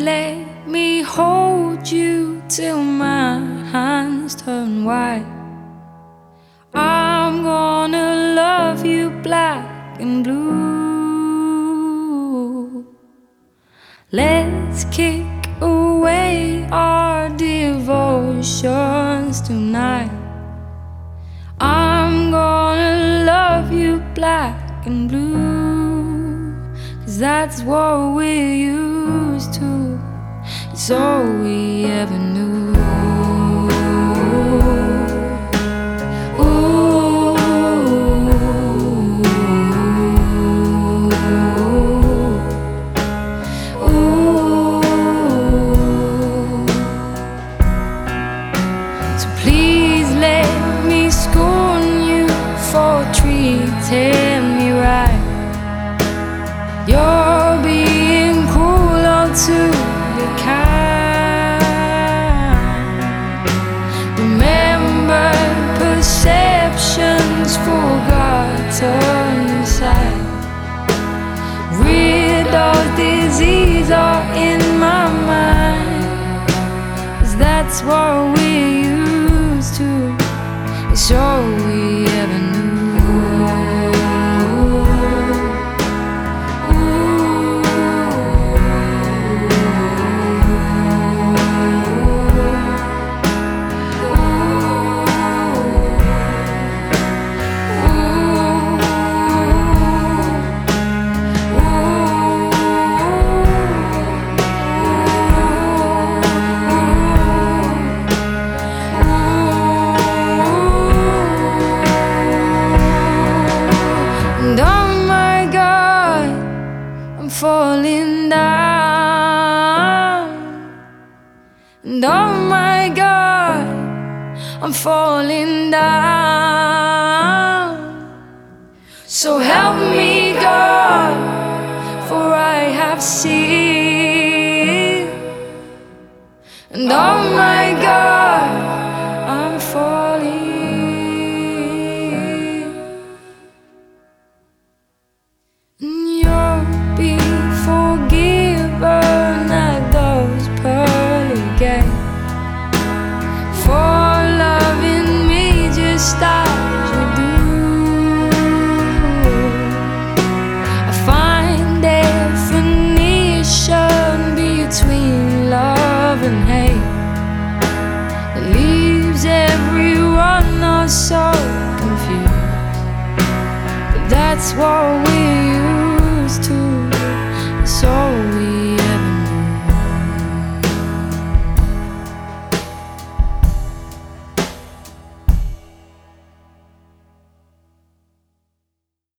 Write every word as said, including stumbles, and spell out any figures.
let me hold you till my hands turn white. I'm gonna love you black and blue. Let's kick away our devotions tonight. I'm gonna love you black and blue, 'cause that's what we're used to. It's all we ever knew. Treating me right, you're being cruel or to be kind. Remember perceptions forgotten inside. Rid of disease or in my mind, 'cause that's what we're used to. It's all we ever knew. And oh my God, I'm falling down. And oh my God, I'm falling down. So help me God, for I have sinned. And oh my God,